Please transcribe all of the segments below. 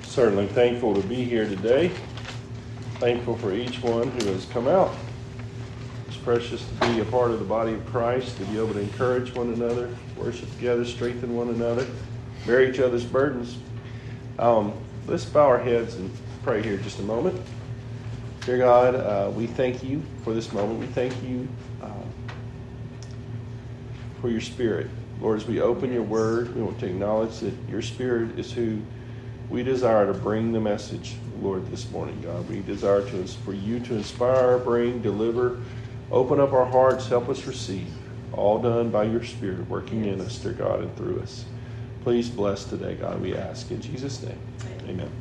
Certainly thankful to be here today. Thankful for each one who has come out. It's precious to be a part of the body of Christ, to be able to encourage one another, worship together, strengthen one another, bear each other's burdens. Let's bow our heads and pray here just a moment. Dear God, we thank you for this moment. We thank you for your Spirit. Lord, as we open your word, we want to acknowledge that your Spirit is who we desire to bring the message, Lord, this morning, God. We desire for you to inspire, bring, deliver, open up our hearts, help us receive. All done by your Spirit working in us, dear God, and through us. Please bless today, God, we ask in Jesus' name. Amen.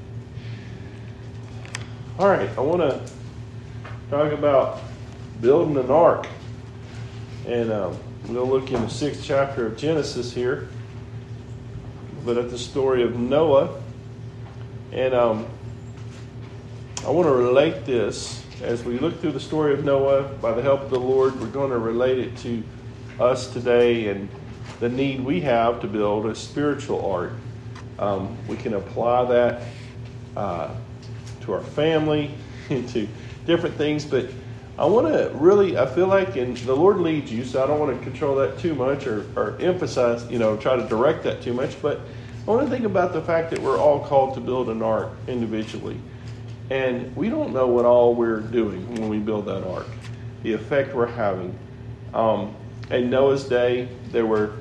All right, I want to talk about building an ark. And we'll look in the 6th chapter of Genesis here, but at the story of Noah. And I want to relate this. As we look through the story of Noah, by the help of the Lord, we're going to relate it to us today and the need we have to build a spiritual ark. We can apply that to our family, to different things, but I feel like, and the Lord leads you, so I don't want to control that too much or emphasize, try to direct that too much, but I want to think about the fact that we're all called to build an ark individually. And we don't know what all we're doing when we build that ark, the effect we're having. In Noah's day, there were,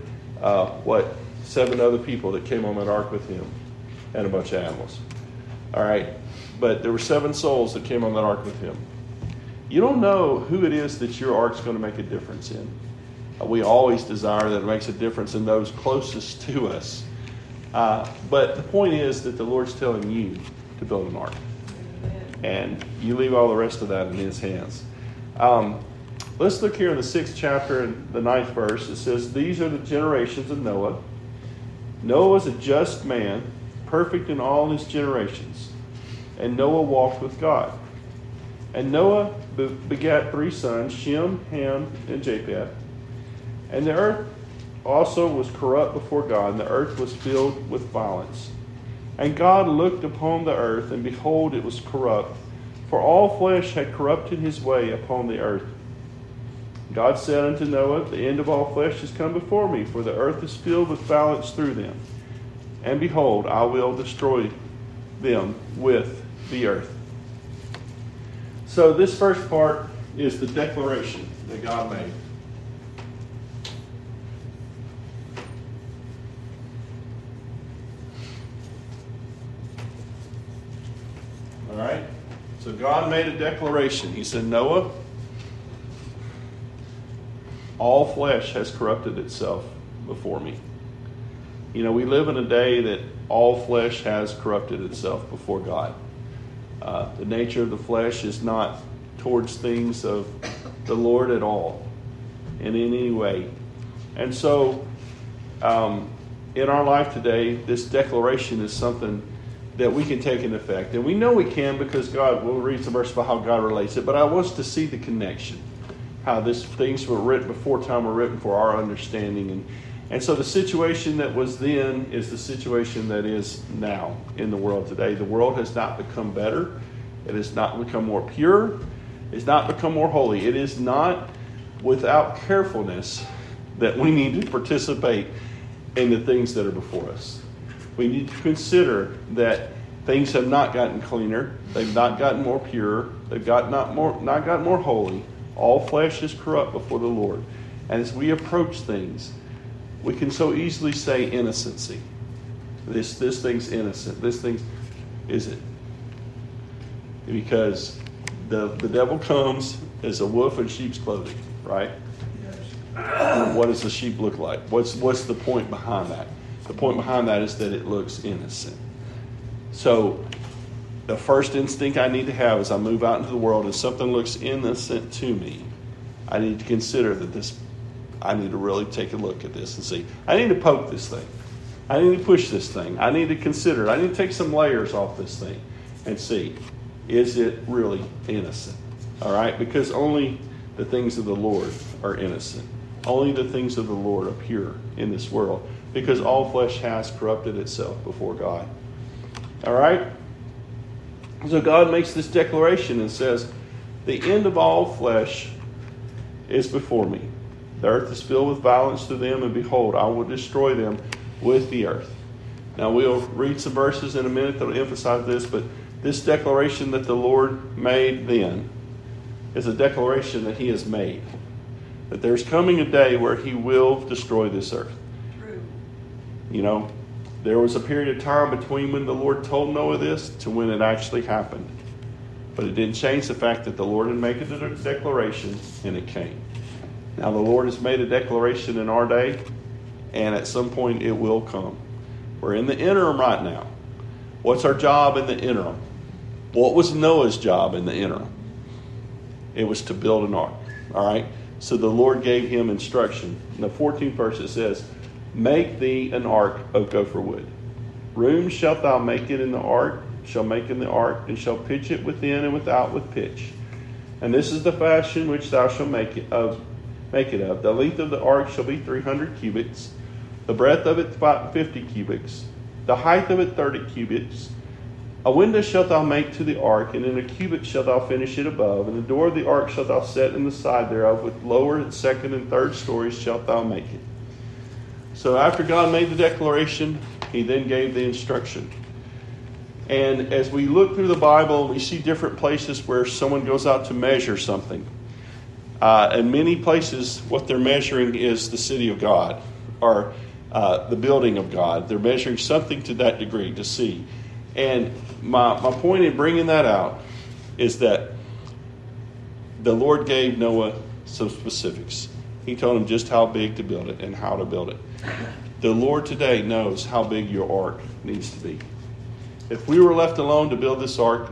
7 other people that came on that ark with him and a bunch of animals. All right, but there were 7 souls that came on that ark with him. You don't know who it is that your ark's going to make a difference in. We always desire that it makes a difference in those closest to us. But the point is that the Lord's telling you to build an ark. And you leave all the rest of that in his hands. Let's look here in the 6th chapter and the 9th verse. It says, "These are the generations of Noah. Noah was a just man, perfect in all his generations. And Noah walked with God. And Noah begat 3 sons, Shem, Ham, and Japheth. And the earth also was corrupt before God, and the earth was filled with violence. And God looked upon the earth, and behold, it was corrupt, for all flesh had corrupted his way upon the earth. God said unto Noah, The end of all flesh is come before me, for the earth is filled with violence through them. And behold, I will destroy them with the earth." So this first part is the declaration that God made. All right? So God made a declaration. He said, Noah, all flesh has corrupted itself before me. We live in a day that all flesh has corrupted itself before God. The nature of the flesh is not towards things of the Lord at all, in any way. And so, in our life today, this declaration is something that we can take into effect. And we know we can because we'll read some verse about how God relates it, but I want us to see the connection, how things were written before time were written for our understanding. And so the situation that was then is the situation that is now in the world today. The world has not become better. It has not become more pure. It's not become more holy. It is not without carefulness that we need to participate in the things that are before us. We need to consider that things have not gotten cleaner. They've not gotten more pure. They've not gotten more holy. All flesh is corrupt before the Lord. And as we approach things, we can so easily say innocency. This thing's innocent. This thing is it. Because the devil comes as a wolf in sheep's clothing, right? Yes. What does the sheep look like? What's the point behind that? The point behind that is that it looks innocent. So the first instinct I need to have as I move out into the world is something looks innocent to me. I need to consider that I need to really take a look at this and see. I need to poke this thing. I need to push this thing. I need to consider it. I need to take some layers off this thing and see, is it really innocent? All right? Because only the things of the Lord are innocent. Only the things of the Lord are pure in this world. Because all flesh has corrupted itself before God. All right? So God makes this declaration and says, the end of all flesh is before me. The earth is filled with violence to them, and behold, I will destroy them with the earth. Now we'll read some verses in a minute that will emphasize this, but this declaration that the Lord made then is a declaration that he has made. That there's coming a day where he will destroy this earth. True. You know, there was a period of time between when the Lord told Noah this to when it actually happened. But it didn't change the fact that the Lord had made a declaration, and it came. Now the Lord has made a declaration in our day, and at some point it will come. We're in the interim right now. What's our job in the interim? What was Noah's job in the interim? It was to build an ark. All right? So the Lord gave him instruction. In the 14th verse it says, make thee an ark of gopher wood. Rooms shalt thou make it in the ark, shall make in the ark, and shall pitch it within and without with pitch. And this is the fashion which thou shalt make it of. The length of the ark shall be 300 cubits, the breadth of it 50 cubits, the height of it 30 cubits. A window shalt thou make to the ark, and in a cubit shalt thou finish it above. And the door of the ark shalt thou set in the side thereof, with lower and second and third stories shalt thou make it. So after God made the declaration, he then gave the instruction. And as we look through the Bible, we see different places where someone goes out to measure something. In many places, what they're measuring is the city of God, or the building of God. They're measuring something to that degree to see. And my point in bringing that out is that the Lord gave Noah some specifics. He told him just how big to build it and how to build it. The Lord today knows how big your ark needs to be. If we were left alone to build this ark,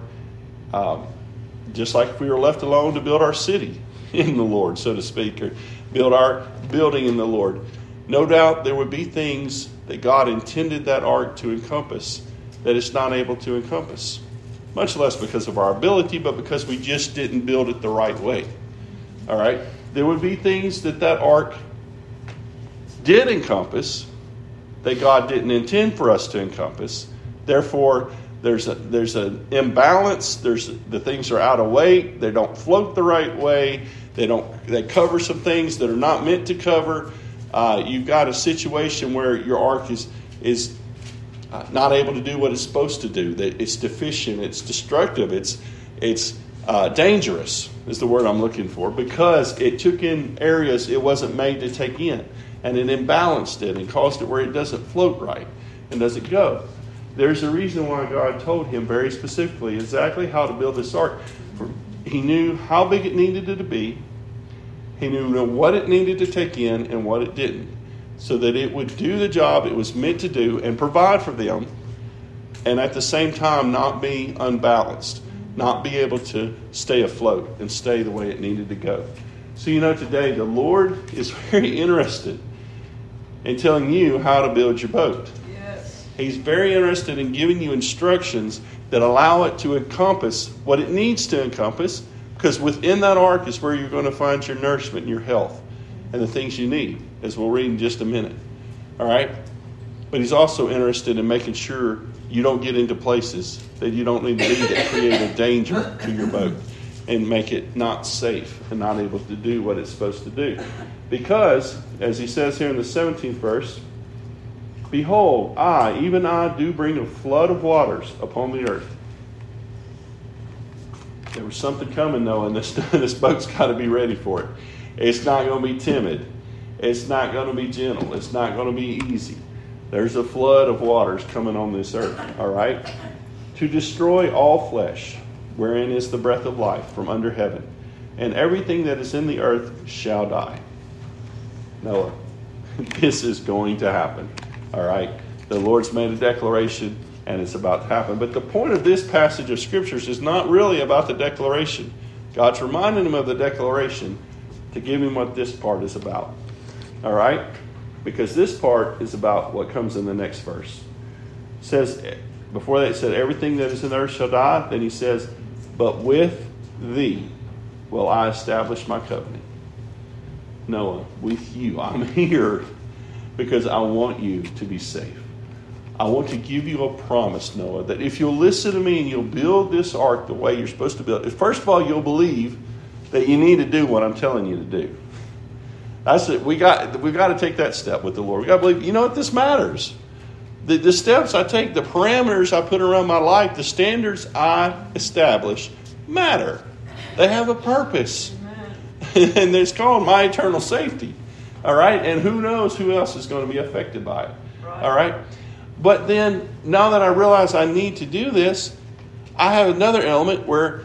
just like if we were left alone to build our city in the Lord, so to speak, or build our building in the Lord, no doubt there would be things that God intended that ark to encompass that it's not able to encompass. Much less because of our ability, but because we just didn't build it the right way. All right? There would be things that ark did encompass that God didn't intend for us to encompass. Therefore, there's an imbalance. The things are out of weight. They don't float the right way. They cover some things that are not meant to cover. You've got a situation where your ark is not able to do what it's supposed to do. That it's deficient. It's destructive. It's dangerous is the word I'm looking for, because it took in areas it wasn't made to take in, and it imbalanced it and caused it where it doesn't float right and doesn't go. There's a reason why God told him very specifically exactly how to build this ark. He knew how big it needed it to be. He knew what it needed to take in and what it didn't, so that it would do the job it was meant to do and provide for them, and at the same time not be unbalanced, not be able to stay afloat and stay the way it needed to go. So today the Lord is very interested in telling you how to build your boat. Yes. He's very interested in giving you instructions that allow it to encompass what it needs to encompass, because within that ark is where you're going to find your nourishment and your health and the things you need, as we'll read in just a minute. All right? But he's also interested in making sure you don't get into places that you don't need to be that create a danger to your boat and make it not safe and not able to do what it's supposed to do. Because, as he says here in the 17th verse, behold, even I do bring a flood of waters upon the earth. There was something coming, though, and this boat's got to be ready for it. It's not going to be timid. It's not going to be gentle. It's not going to be easy. There's a flood of waters coming on this earth, all right? To destroy all flesh, wherein is the breath of life from under heaven, and everything that is in the earth shall die. Noah, this is going to happen, all right? The Lord's made a declaration, and it's about to happen. But the point of this passage of Scriptures is not really about the declaration. God's reminding him of the declaration to give him what this part is about, all right? Because this part is about what comes in the next verse. It says, before that it said, everything that is in the earth shall die. Then he says, but with thee will I establish my covenant. Noah, with you. I'm here because I want you to be safe. I want to give you a promise, Noah, that if you'll listen to me and you'll build this ark the way you're supposed to build it, first of all, you'll believe that you need to do what I'm telling you to do. That's it. We've got to take that step with the Lord. We've got to believe, you know what, this matters. The steps I take, the parameters I put around my life, the standards I establish matter. They have a purpose. And it's called my eternal safety. All right? And who knows who else is going to be affected by it. All right? But then, now that I realize I need to do this, I have another element where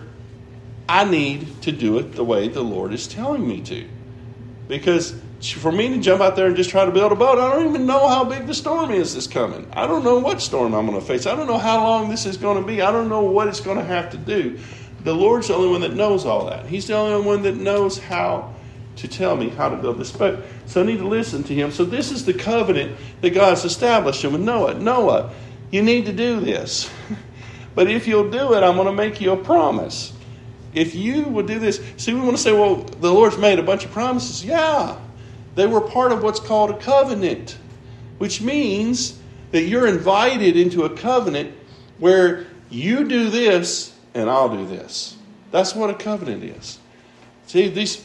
I need to do it the way the Lord is telling me to. Because for me to jump out there and just try to build a boat, I don't even know how big the storm is that's coming. I don't know what storm I'm going to face. I don't know how long this is going to be. I don't know what it's going to have to do. The Lord's the only one that knows all that. He's the only one that knows how to tell me how to build this boat. So I need to listen to him. So this is the covenant that God's established with Noah. Noah, you need to do this. But if you'll do it, I'm going to make you a promise. If you will do this. See, we want to say, well, the Lord's made a bunch of promises. Yeah. They were part of what's called a covenant, which means that you're invited into a covenant where you do this and I'll do this. That's what a covenant is. See,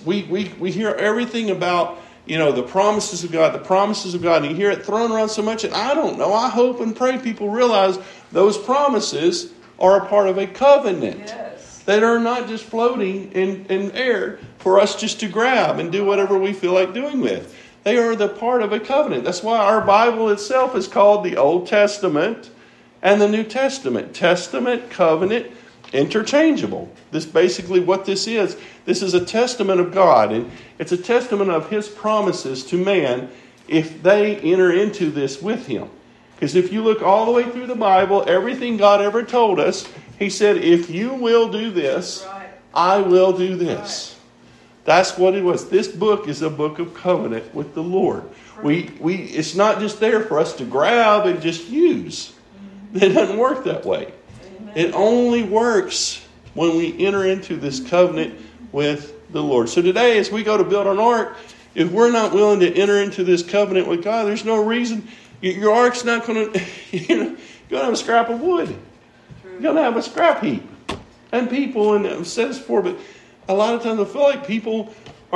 we hear everything about, the promises of God, and you hear it thrown around so much, and I don't know. I hope and pray people realize those promises are a part of a covenant. Yes. That are not just floating in air for us just to grab and do whatever we feel like doing with. They are the part of a covenant. That's why our Bible itself is called the Old Testament and the New Testament. Testament, covenant, interchangeable. This basically what this is. This is a testament of God, and it's a testament of his promises to man if they enter into this with him. Because if you look all the way through the Bible, everything God ever told us, he said, if you will do this, right, I will do this. Right. That's what it was. This book is a book of covenant with the Lord. Right. It's not just there for us to grab and just use. Mm-hmm. It doesn't work that way. Amen. It only works when we enter into this covenant with the Lord. So today, as we go to build an ark, if we're not willing to enter into this covenant with God, there's no reason. Your ark's not going to, you're going to have a scrap of wood. You're going to have a scrap heap. And people, and I've said this before, but a lot of times I feel like people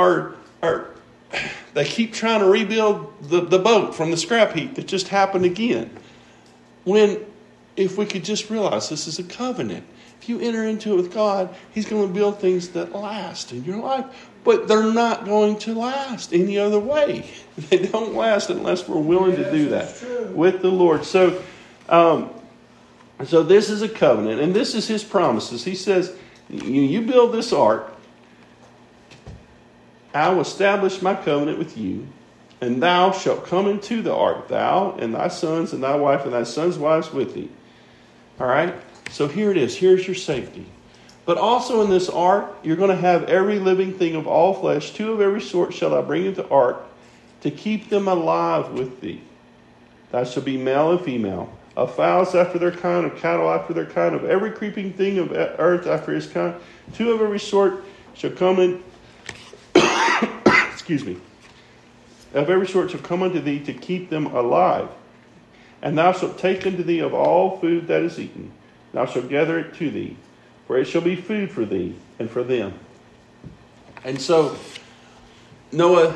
they keep trying to rebuild the boat from the scrap heap that just happened again. When, if we could just realize this is a covenant. If you enter into it with God, he's going to build things that last in your life. But they're not going to last any other way. They don't last unless we're willing to do that with the Lord. So this is a covenant, and this is his promises. He says, you build this ark, I will establish my covenant with you, and thou shalt come into the ark, thou and thy sons and thy wife and thy sons' wives with thee. All right? So here it is. Here's your safety. But also in this ark, you're going to have every living thing of all flesh. 2 of every sort shall I bring into the ark, to keep them alive with thee. Thou shalt be male and female. Of fowls after their kind, of cattle after their kind, of every creeping thing of earth after his kind. 2 of every sort shall come in. Excuse me. Of every sort shall come unto thee, to keep them alive. And thou shalt take unto thee of all food that is eaten. Thou shalt gather it to thee, for it shall be food for thee and for them. And so, Noah,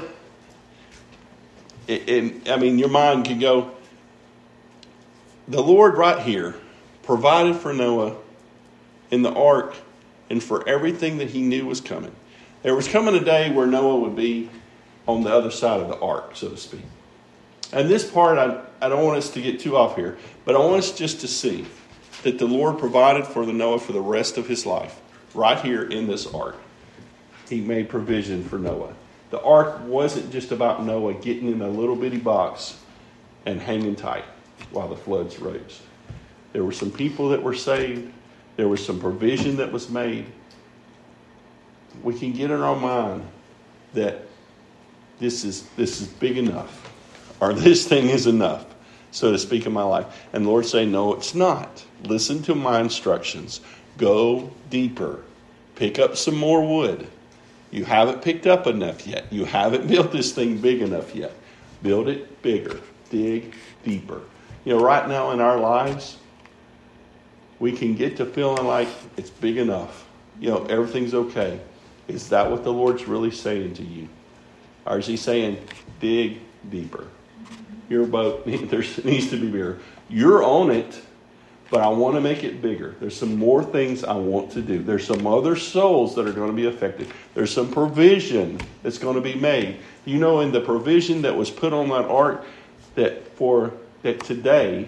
your mind can go, the Lord right here provided for Noah in the ark and for everything that he knew was coming. There was coming a day where Noah would be on the other side of the ark, so to speak. And this part, I don't want us to get too off here, but I want us just to see that the Lord provided for the Noah for the rest of his life, right here in this ark. He made provision for Noah. The ark wasn't just about Noah getting in a little bitty box and hanging tight while the floods raged. There were some people that were saved. There was some provision that was made. We can get in our mind that this is big enough, or this thing is enough, so to speak, in my life. And the Lord say, no, it's not. Listen to my instructions. Go deeper. Pick up some more wood. You haven't picked up enough yet. You haven't built this thing big enough yet. Build it bigger. Dig deeper. Right now in our lives, we can get to feeling like it's big enough. Everything's okay. Is that what the Lord's really saying to you? Or is he saying, dig deeper? Your boat needs to be bigger. You're on it, but I want to make it bigger. There's some more things I want to do. There's some other souls that are going to be affected. There's some provision that's going to be made. In the provision that was put on that ark, that today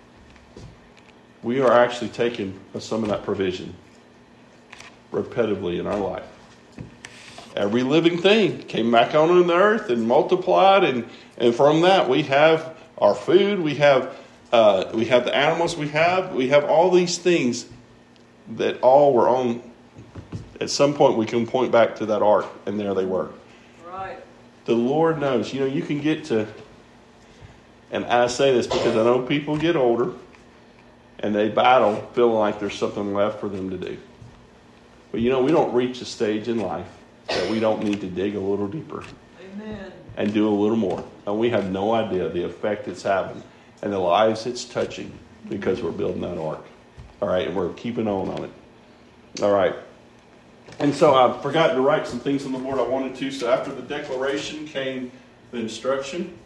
we are actually taking some of that provision repetitively in our life. Every living thing came back on the earth and multiplied, and from that we have our food, we have the animals, we have all these things that all were on. At some point we can point back to that ark, and there they were. Right. The Lord knows. You can get to, and I say this because I know people get older and they battle feeling like there's something left for them to do. But we don't reach a stage in life that we don't need to dig a little deeper. Amen. And do a little more. And we have no idea the effect it's having and the lives it's touching because we're building that ark. All right, and we're keeping on it. All right. And so I forgot to write some things on the board I wanted to. So after the declaration came the instruction.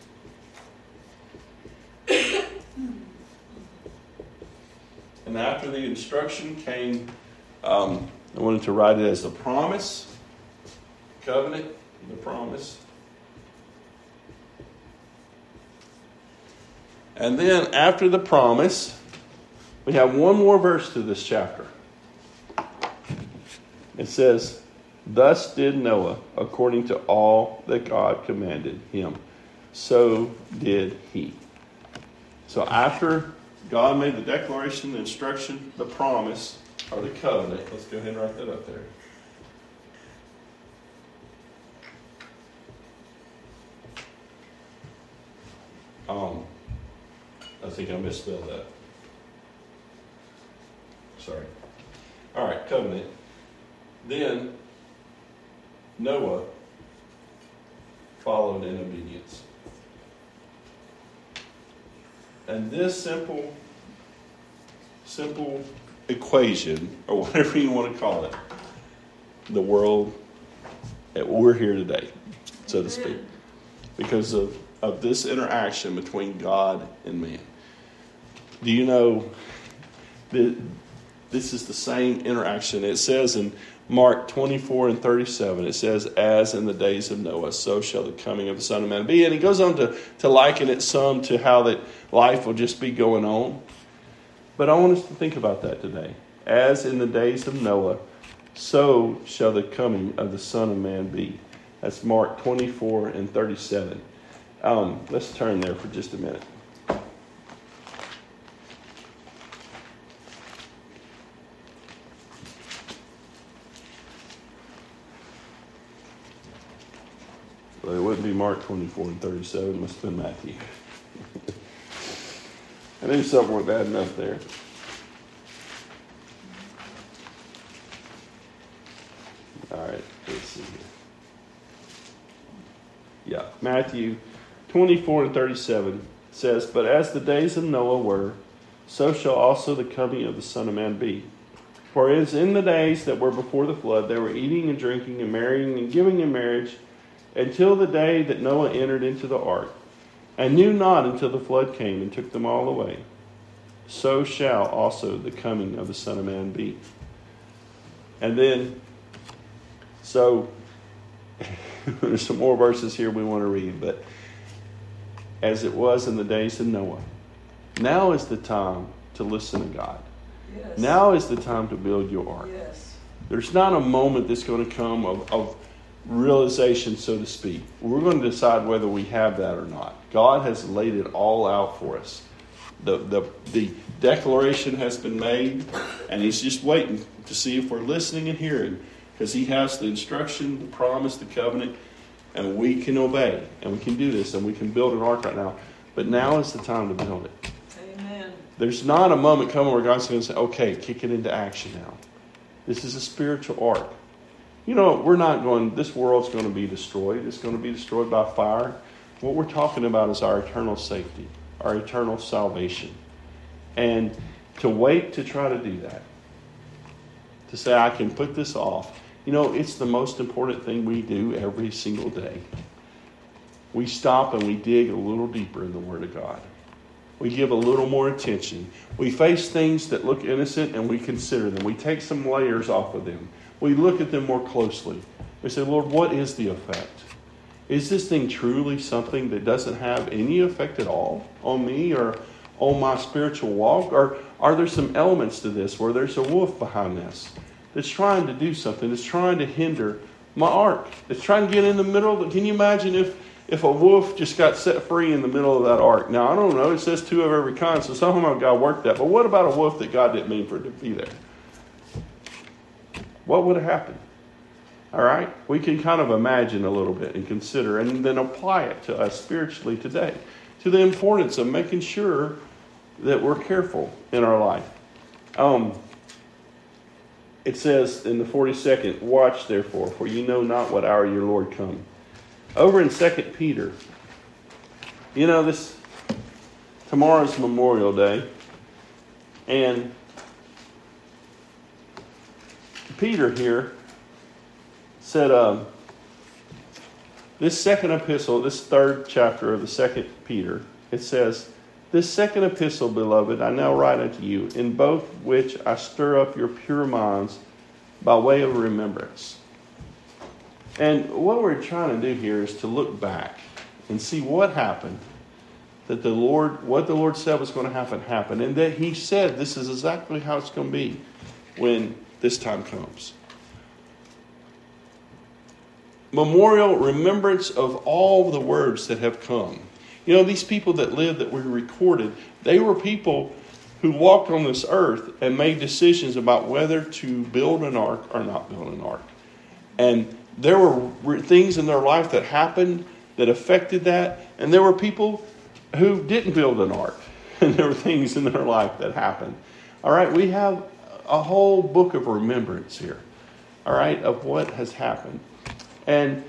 And after the instruction came, I wanted to write it as the promise, covenant, the promise. And then after the promise, we have one more verse to this chapter. It says, thus did Noah according to all that God commanded him. So did he. So after God made the declaration, the instruction, the promise, or the covenant. Let's go ahead and write that up there. I think I misspelled that. Sorry. All right, covenant. Then Noah followed in obedience. And this simple equation, or whatever you want to call it, the world that we're here today, so to speak, because of this interaction between God and man. Do you know that this is the same interaction? It says in Mark 24 and 37, it says, as in the days of Noah, so shall the coming of the Son of Man be. And he goes on to liken it some to how that life will just be going on. But I want us to think about that today. As in the days of Noah, so shall the coming of the Son of Man be. That's Mark 24 and 37. Let's turn there for just a minute. Well, it wouldn't be Mark 24 and 37. It must have been Matthew. I knew something wasn't adding up there. All right, let's see here. Yeah, Matthew 24 and 37 says, but as the days of Noah were, so shall also the coming of the Son of Man be. For as in the days that were before the flood, they were eating and drinking and marrying and giving in marriage until the day that Noah entered into the ark, and knew not until the flood came and took them all away. So shall also the coming of the Son of Man be. And then, so, there's some more verses here we want to read, but as it was in the days of Noah, now is the time to listen to God. Yes. Now is the time to build your ark. Yes. There's not a moment that's going to come of realization, so to speak. We're going to decide whether we have that or not. God has laid it all out for us. The declaration has been made, and he's just waiting to see if we're listening and hearing, because he has the instruction, the promise, the covenant, and we can obey, and we can do this, and we can build an ark right now. But now is the time to build it. Amen. There's not a moment coming where God's going to say, okay, kick it into action now. This is a spiritual ark. This world's going to be destroyed. It's going to be destroyed by fire. What we're talking about is our eternal safety. our eternal salvation. And to wait to try to do that, to say, I can put this off. You know, it's the most important thing we do every single day. We stop and we dig a little deeper in the Word of God. We give a little more attention. We face things that look innocent and we consider them. We take some layers off of them. We look at them more closely. We say, Lord, what is the effect? Is this thing truly something that doesn't have any effect at all on me or on my spiritual walk? Or are there some elements to this where there's a wolf behind this that's trying to do something, that's trying to hinder my ark, that's trying to get in the middle of it? Can you imagine if a wolf just got set free in the middle of that ark? Now, I don't know. It says 2 of every kind, so somehow God worked that. But what about a wolf that God didn't mean for it to be there? What would have happened? All right? We can kind of imagine a little bit and consider and then apply it to us spiritually today, to the importance of making sure that we're careful in our life. It says in the 42nd, watch therefore, for you know not what hour your Lord come. Over in 2 Peter, you know, tomorrow's Memorial Day, and Peter here said, this second epistle, this 3rd chapter of the 2nd Peter, it says, this second epistle, beloved, I now write unto you, in both which I stir up your pure minds by way of remembrance. And what we're trying to do here is to look back and see what happened, what the Lord said was going to happen, and that He said this is exactly how it's going to be when this time comes. Memorial remembrance of all the words that have come. You know, these people that lived that were recorded, they were people who walked on this earth and made decisions about whether to build an ark or not build an ark. And there were things in their life that happened that affected that. And there were people who didn't build an ark. And there were things in their life that happened. All right, we have a whole book of remembrance here. All right, of what has happened. And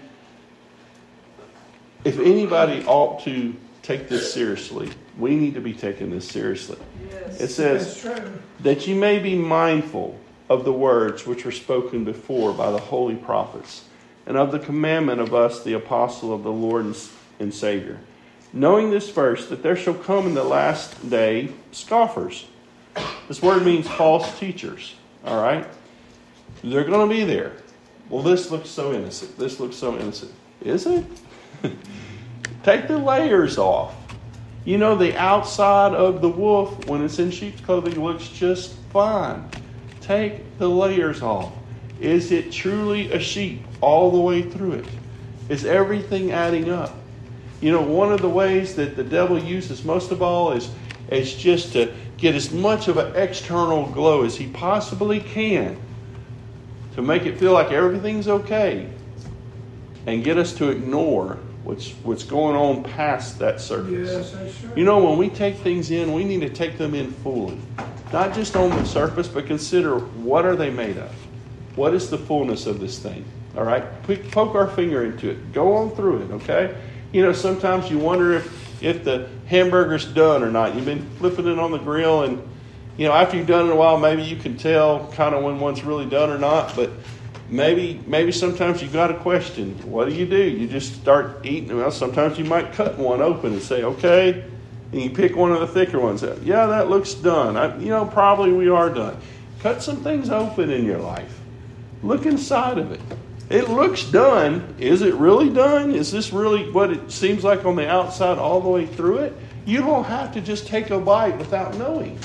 if anybody ought to take this seriously, we need to be taking this seriously. Yes, it says that you may be mindful of the words which were spoken before by the holy prophets, and of the commandment of us, the apostle of the Lord and Savior. Knowing this first, that there shall come in the last day scoffers. This word means false teachers. All right? They're going to be there. Well, this looks so innocent. This looks so innocent. Is it? Take the layers off. You know, the outside of the wolf, when it's in sheep's clothing, looks just fine. Take the layers off. Is it truly a sheep all the way through it? Is everything adding up? You know, one of the ways that the devil uses most of all is just to get as much of an external glow as he possibly can to make it feel like everything's okay and get us to ignore what's going on past that surface. Yes, that's right. You know, when we take things in, we need to take them in fully. Not just on the surface, but consider what are they made of? What is the fullness of this thing? All right? Poke our finger into it. Go on through it, okay? You know, sometimes you wonder if the hamburger's done or not. You've been flipping it on the grill, and, you know, after you've done it a while, maybe you can tell kind of when one's really done or not, but maybe sometimes you've got a question. What do? You just start eating. Well, sometimes you might cut one open and say, okay, and you pick one of the thicker ones. Yeah, that looks done. Probably we are done. Cut some things open in your life. Look inside of it. It looks done. Is it really done? Is this really what it seems like on the outside all the way through it? You don't have to just take a bite without knowing.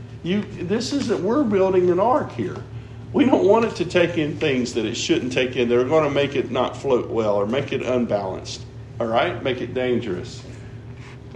We're building an ark here. We don't want it to take in things that it shouldn't take in. They're going to make it not float well or make it unbalanced. All right? Make it dangerous. I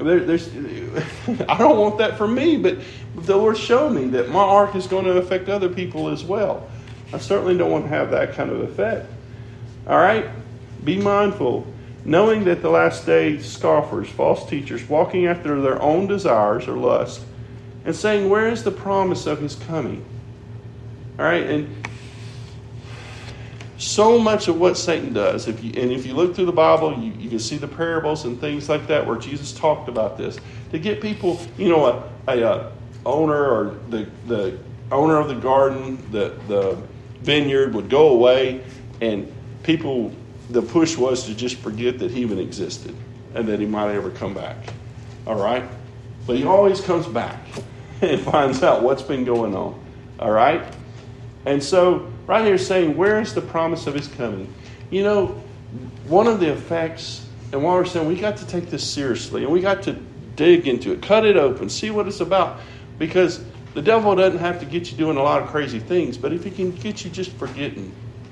don't want that for me, but the Lord showed me that my ark is going to affect other people as well. I certainly don't want to have that kind of effect. All right? Be mindful, knowing that the last day scoffers, false teachers, walking after their own desires or lust, and saying, where is the promise of his coming? All right? And so much of what Satan does, if you look through the Bible, you can see the parables and things like that where Jesus talked about this. To get people, a owner or the owner of the garden, the vineyard would go away, and people, the push was to just forget that he even existed and that he might ever come back. All right? But he always comes back and finds out what's been going on. All right? And so, right here saying, where is the promise of his coming? One of the effects, and while we're saying we got to take this seriously, and we got to dig into it, cut it open, see what it's about. Because the devil doesn't have to get you doing a lot of crazy things, but if he can get you just forgetting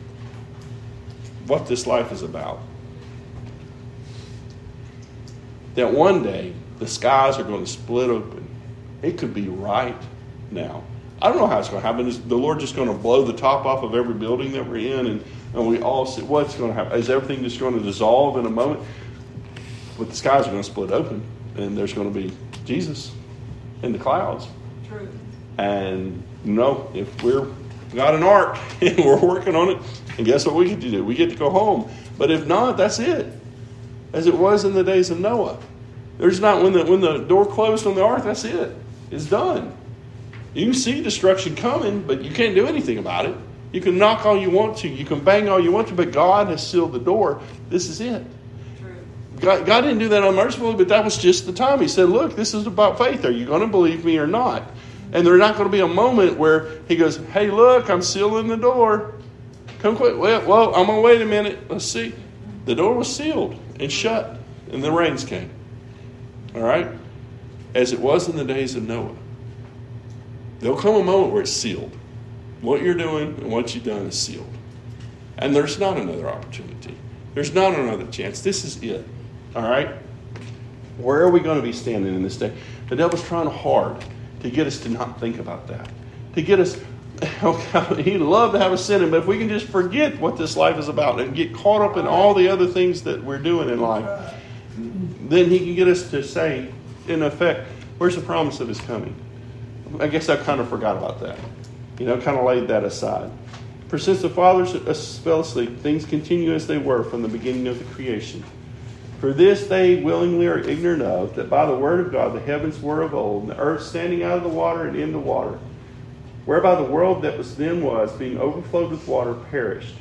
what this life is about, that one day the skies are going to split open. It could be right now. I don't know how it's going to happen. Is the Lord just going to blow the top off of every building that we're in, and we all see what's going to happen? Is everything just going to dissolve in a moment? But the skies are going to split open, and there's going to be Jesus in the clouds. True. And if we're got an ark and we're working on it, and guess what we get to do? We get to go home. But if not, that's it. As it was in the days of Noah. There's not when the door closed on the ark, that's it. It's done. You can see destruction coming, but you can't do anything about it. You can knock all you want to. You can bang all you want to, but God has sealed the door. This is it. God didn't do that unmercifully, but that was just the time. He said, look, this is about faith. Are you going to believe me or not? And there's not going to be a moment where he goes, hey, look, I'm sealing the door. Come quick. Well, I'm going to wait a minute. Let's see. The door was sealed and shut, and the rains came. All right? As it was in the days of Noah. There'll come a moment where it's sealed. What you're doing and what you've done is sealed. And there's not another opportunity. There's not another chance. This is it. All right? Where are we going to be standing in this day? The devil's trying hard to get us to not think about that. To get us, he'd love to have us sinning, but if we can just forget what this life is about and get caught up in all the other things that we're doing in life, then he can get us to say, in effect, where's the promise of his coming? I guess I kind of forgot about that. Kind of laid that aside. For since the fathers fell asleep, things continue as they were from the beginning of the creation. For this they willingly are ignorant of, that by the word of God the heavens were of old, and the earth standing out of the water and in the water, whereby the world that was then was, being overflowed with water, perished.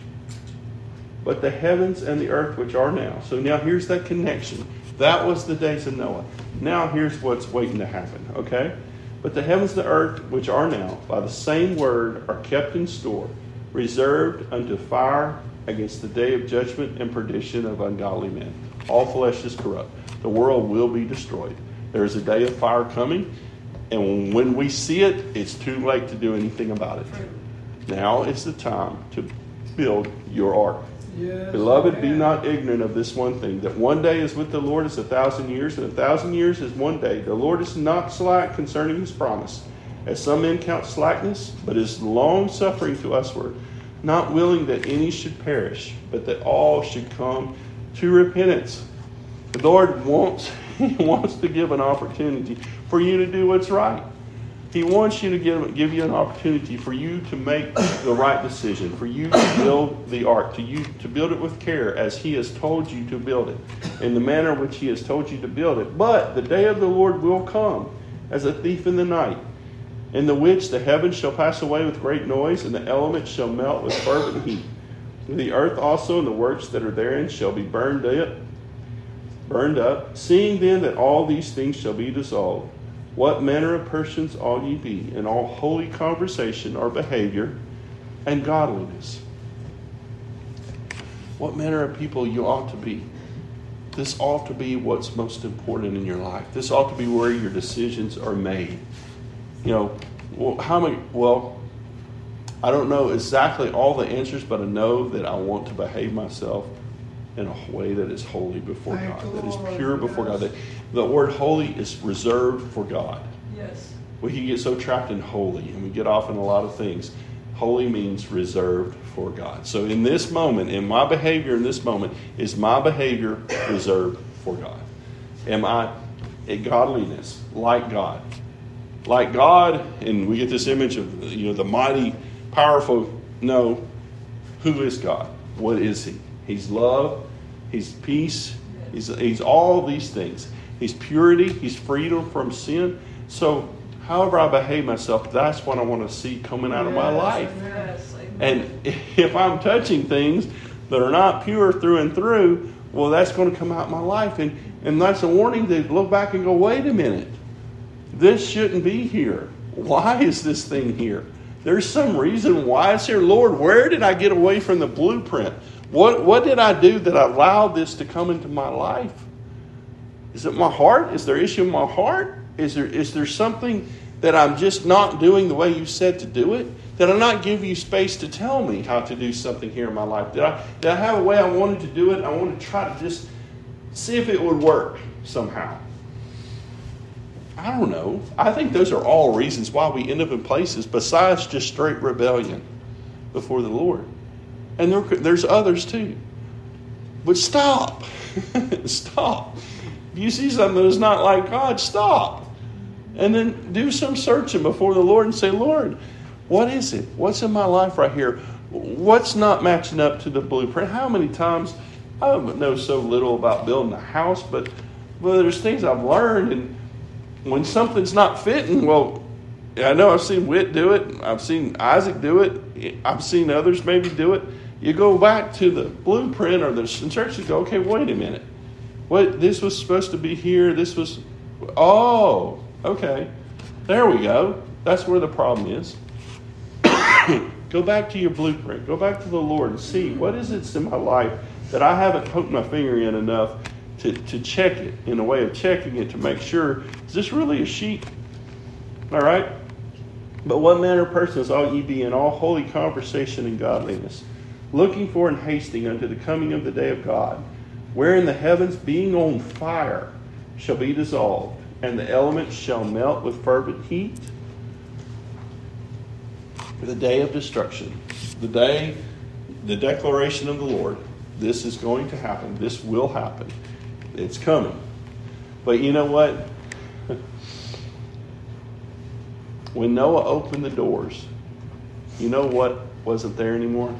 But the heavens and the earth which are now. So now here's that connection. That was the days of Noah. Now here's what's waiting to happen, okay? But the heavens and the earth which are now, by the same word, are kept in store, reserved unto fire against the day of judgment and perdition of ungodly men. All flesh is corrupt. The world will be destroyed. There is a day of fire coming, and when we see it, it's too late to do anything about it. Now is the time to build your ark. Yes, beloved, be not ignorant of this one thing, that one day is with the Lord as 1,000 years, and 1,000 years is one day. The Lord is not slack concerning his promise, as some men count slackness, but is long-suffering to usward, not willing that any should perish, but that all should come to repentance. The Lord wants to give an opportunity for you to do what's right. He wants you to give you an opportunity for you to make the right decision, for you to build the ark, to build it with care as he has told you to build it, in the manner which he has told you to build it. But the day of the Lord will come as a thief in the night, in the which the heavens shall pass away with great noise, and the elements shall melt with fervent heat. The earth also and the works that are therein shall be burned up. Seeing then that all these things shall be dissolved, what manner of persons ought ye be in all holy conversation or behavior and godliness? What manner of people you ought to be. This ought to be what's most important in your life. This ought to be where your decisions are made. I don't know exactly all the answers, but I know that I want to behave myself in a way that is holy before God, that is pure before God. The word holy is reserved for God. Yes. We can get so trapped in holy, and we get off in a lot of things. Holy means reserved for God. So in this moment, in my behavior in this moment, is my behavior reserved for God? Am I a godliness like God? Like God, and we get this image of the mighty, powerful. No, Who is God? What is He? He's love. He's peace. He's all these things. He's purity. He's freedom from sin. So however I behave myself, that's what I want to see coming out of my life. Yes, amen. And if I'm touching things that are not pure through and through, well, that's going to come out in my life. And that's a warning to look back and go, wait a minute. This shouldn't be here. Why is this thing here? There's some reason why it's here. Lord, where did I get away from the blueprint? What did I do that allowed this to come into my life? Is it my heart? Is there issue in my heart? Is there something that I'm just not doing the way you said to do it? Did I not give you space to tell me how to do something here in my life? Did I have a way I wanted to do it? I wanted to try to just see if it would work somehow. I don't know. I think those are all reasons why we end up in places besides just straight rebellion before the Lord. And there's others too. But stop. Stop. If you see something that's not like God, stop. And then do some searching before the Lord and say, Lord, what is it? What's in my life right here? What's not matching up to the blueprint? How many times, I know so little about building a house, but there's things I've learned, and when something's not fitting, well, I know I've seen Whit do it. I've seen Isaac do it. I've seen others maybe do it. You go back to the blueprint or the instructions, go, okay, wait a minute. This was supposed to be here. This was, okay. There we go. That's where the problem is. Go back to your blueprint. Go back to the Lord and see what is it in my life that I haven't poked my finger in enough to check it, in a way of checking it to make sure, is this really a sheep? All right? But what manner of persons ought ye be in all holy conversation and godliness, looking for and hasting unto the coming of the day of God, wherein the heavens being on fire shall be dissolved, and the elements shall melt with fervent heat. The day of destruction, the declaration of the Lord, this is going to happen. This will happen. It's coming. But you know what? When Noah opened the doors, you know what wasn't there anymore?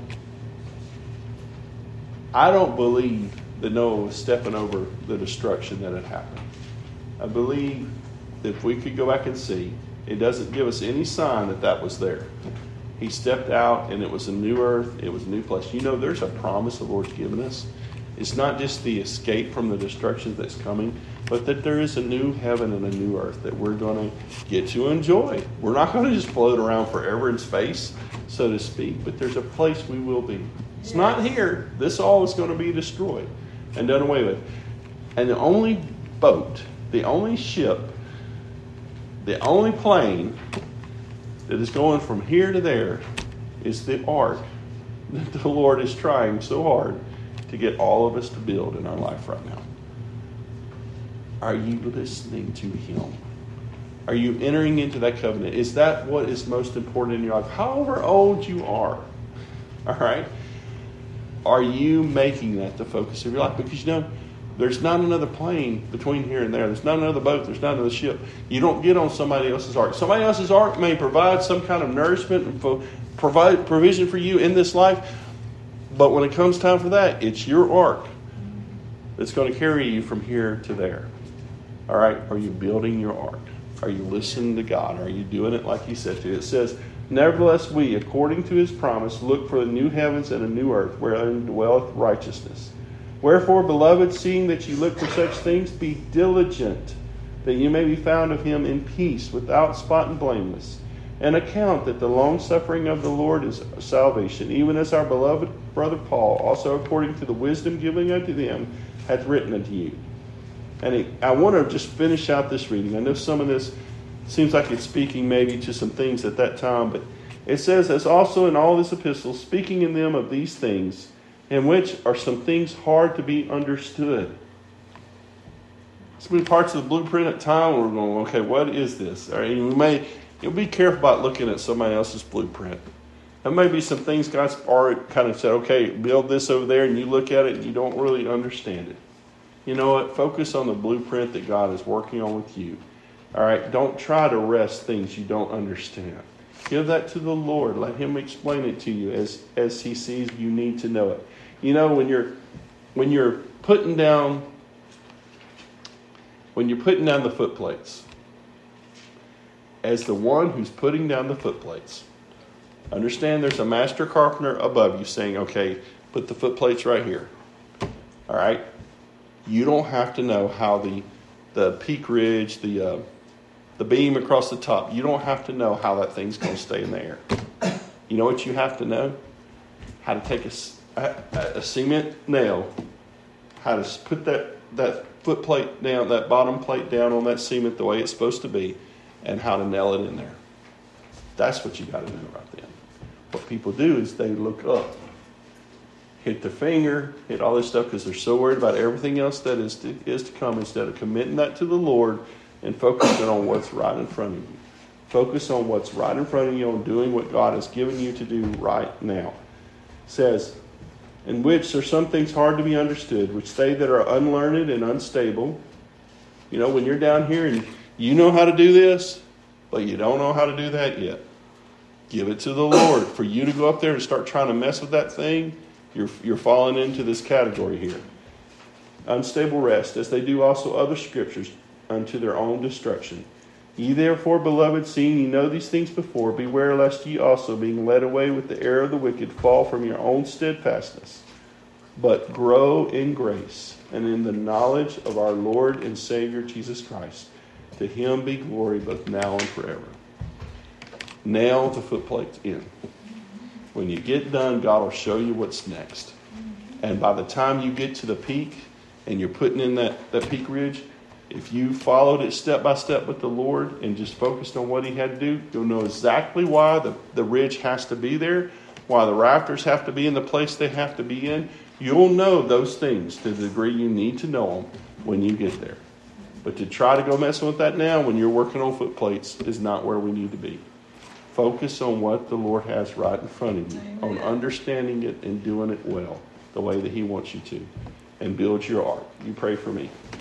I don't believe that Noah was stepping over the destruction that had happened. I believe that if we could go back and see, it doesn't give us any sign that was there. He stepped out and it was a new earth. It was a new place. You know, there's a promise the Lord's given us. It's not just the escape from the destruction that's coming, but that there is a new heaven and a new earth that we're going to get to enjoy. We're not going to just float around forever in space, so to speak, but there's a place we will be. It's not here. This all is going to be destroyed and done away with. And the only boat, the only ship, the only plane that is going from here to there is the ark that the Lord is trying so hard to get all of us to build in our life right now. Are you listening to Him? Are you entering into that covenant? Is that what is most important in your life? However old you are, all right? Are you making that the focus of your life? Because, you know, there's not another plane between here and there. There's not another boat. There's not another ship. You don't get on somebody else's ark. Somebody else's ark may provide some kind of nourishment and provide provision for you in this life. But when it comes time for that, it's your ark that's going to carry you from here to there. All right? Are you building your ark? Are you listening to God? Are you doing it like He said to? It says, nevertheless, we, according to His promise, look for the new heavens and a new earth, wherein dwelleth righteousness. Wherefore, beloved, seeing that you look for such things, be diligent, that you may be found of Him in peace, without spot and blameless. And account that the long-suffering of the Lord is salvation, even as our beloved brother Paul, also according to the wisdom given unto them, hath written unto you. And I want to just finish out this reading. I know some of this seems like it's speaking maybe to some things at that time, but it says, as also in all this epistle, speaking in them of these things, in which are some things hard to be understood. So many parts of the blueprint at time we're going, okay, what is this? All right, you'll be careful about looking at somebody else's blueprint. There may be some things God's already kind of said, okay, build this over there, and you look at it and you don't really understand it. You know what? Focus on the blueprint that God is working on with you. All right? Don't try to wrest things you don't understand. Give that to the Lord. Let Him explain it to you as He sees you need to know it. You know, when you're putting down the foot plates, as the one who's putting down the foot plates, understand there's a master carpenter above you saying, okay, put the foot plates right here. All right? You don't have to know how the peak ridge, the beam across the top, you don't have to know how that thing's going to stay in the air. You know what you have to know? How to take a cement nail, how to put that foot plate down, that bottom plate down on that cement the way it's supposed to be, and how to nail it in there. That's what you got to know right then. What people do is they look up, hit their finger, hit all this stuff because they're so worried about everything else that is to come instead of committing that to the Lord and focusing on what's right in front of you. Focus on what's right in front of you, on doing what God has given you to do right now. It says, in which are some things hard to be understood, which they that are unlearned and unstable. You know, when you're down here and you know how to do this, but you don't know how to do that yet. Give it to the Lord. For you to go up there and start trying to mess with that thing, you're falling into this category here. Unstable rest, as they do also other scriptures, unto their own destruction. Ye therefore, beloved, seeing ye know these things before, beware lest ye also, being led away with the error of the wicked, fall from your own steadfastness. But grow in grace and in the knowledge of our Lord and Savior Jesus Christ. To Him be glory both now and forever. Nail the foot plates in. When you get done, God will show you what's next. And by the time you get to the peak and you're putting in that peak ridge, if you followed it step by step with the Lord and just focused on what He had to do, you'll know exactly why the ridge has to be there, why the rafters have to be in the place they have to be in. You'll know those things to the degree you need to know them when you get there. But to try to go messing with that now when you're working on foot plates is not where we need to be. Focus on what the Lord has right in front of you, on understanding it and doing it well, the way that He wants you to, and build your ark. You pray for me.